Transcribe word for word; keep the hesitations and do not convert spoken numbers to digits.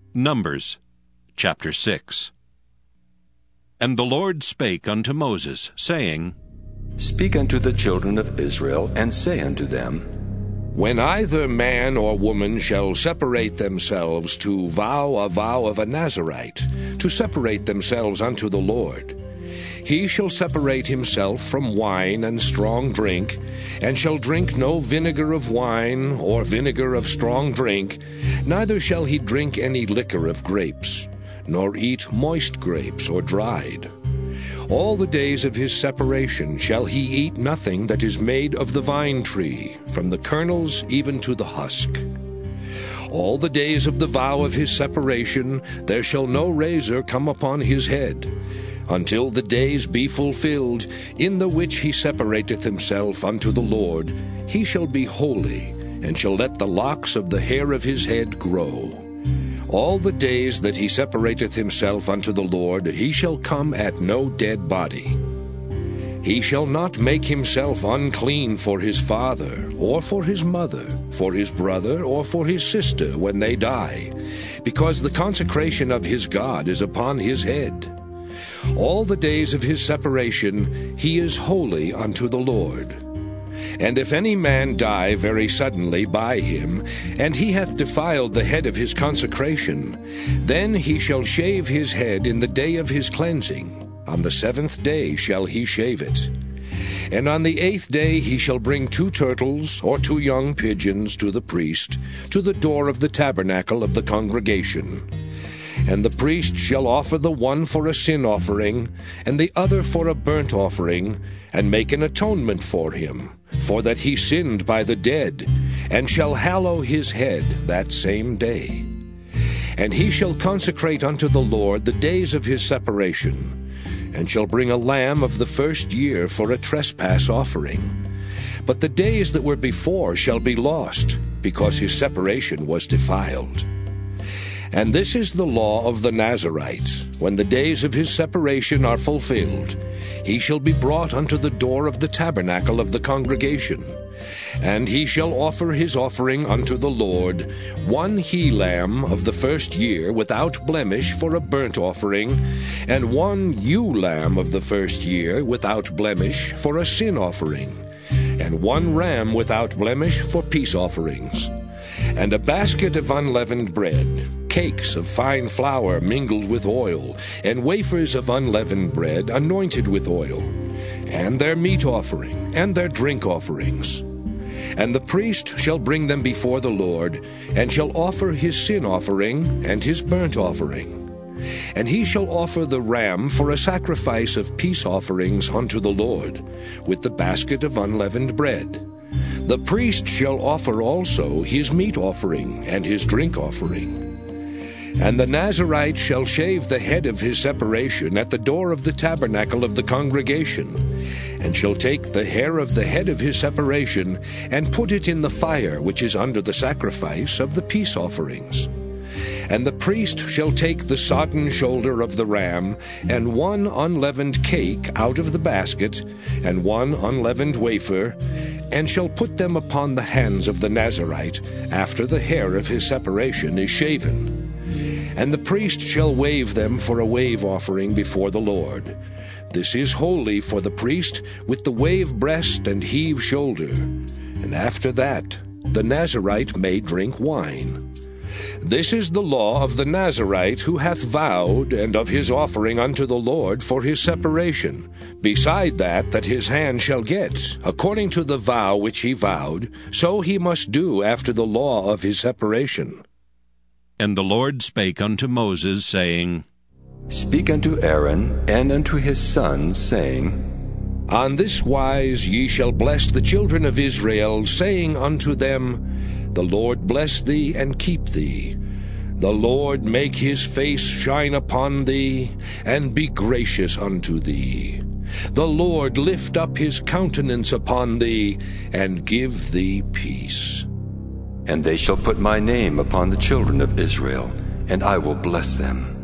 Numbers chapter six. And the Lord spake unto Moses, saying, Speak unto the children of Israel, and say unto them, When either man or woman shall separate themselves to vow a vow of a Nazarite, to separate themselves unto the Lord, he shall separate himself from wine and strong drink, and shall drink no vinegar of wine or vinegar of strong drink, neither shall he drink any liquor of grapes, nor eat moist grapes or dried. All the days of his separation shall he eat nothing that is made of the vine tree, from the kernels even to the husk. All the days of the vow of his separation there shall no razor come upon his head, until the days be fulfilled, in the which he separateth himself unto the Lord. He shall be holy, and shall let the locks of the hair of his head grow. All the days that he separateth himself unto the Lord, he shall come at no dead body. He shall not make himself unclean for his father, or for his mother, for his brother, or for his sister when they die, because the consecration of his God is upon his head. All the days of his separation he is holy unto the Lord. And if any man die very suddenly by him, and he hath defiled the head of his consecration, then he shall shave his head in the day of his cleansing. On the seventh day shall he shave it. And on the eighth day he shall bring two turtles or two young pigeons to the priest, to the door of the tabernacle of the congregation. And the priest shall offer the one for a sin offering, and the other for a burnt offering, and make an atonement for him, for that he sinned by the dead, and shall hallow his head that same day. And he shall consecrate unto the Lord the days of his separation, and shall bring a lamb of the first year for a trespass offering. But the days that were before shall be lost, because his separation was defiled. And this is the law of the Nazarite. When the days of his separation are fulfilled, he shall be brought unto the door of the tabernacle of the congregation. And he shall offer his offering unto the Lord, one he-lamb of the first year without blemish for a burnt offering, and one ewe-lamb of the first year without blemish for a sin offering, and one ram without blemish for peace offerings, and a basket of unleavened bread, cakes of fine flour mingled with oil, and wafers of unleavened bread anointed with oil, and their meat offering, and their drink offerings. And the priest shall bring them before the Lord, and shall offer his sin offering and his burnt offering. And he shall offer the ram for a sacrifice of peace offerings unto the Lord, with the basket of unleavened bread. The priest shall offer also his meat offering and his drink offering. And the Nazarite shall shave the head of his separation at the door of the tabernacle of the congregation, and shall take the hair of the head of his separation, and put it in the fire which is under the sacrifice of the peace offerings. And the priest shall take the sodden shoulder of the ram, and one unleavened cake out of the basket, and one unleavened wafer, and shall put them upon the hands of the Nazarite, after the hair of his separation is shaven. And the priest shall wave them for a wave offering before the Lord. This is holy for the priest, with the wave breast and heave shoulder. And after that the Nazarite may drink wine. This is the law of the Nazarite who hath vowed, and of his offering unto the Lord for his separation, beside that that his hand shall get, according to the vow which he vowed, so he must do after the law of his separation. And the Lord spake unto Moses, saying, Speak unto Aaron and unto his sons, saying, On this wise ye shall bless the children of Israel, saying unto them, The Lord bless thee and keep thee. The Lord make his face shine upon thee, and be gracious unto thee. The Lord lift up his countenance upon thee, and give thee peace. And they shall put my name upon the children of Israel, and I will bless them.